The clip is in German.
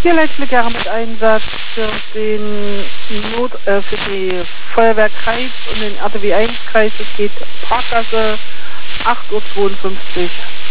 Hier Leitblicke mit Einsatz für den für die Feuerwehrkreis und den RTW 1 Kreis. Es geht Parkgasse 8:52 Uhr.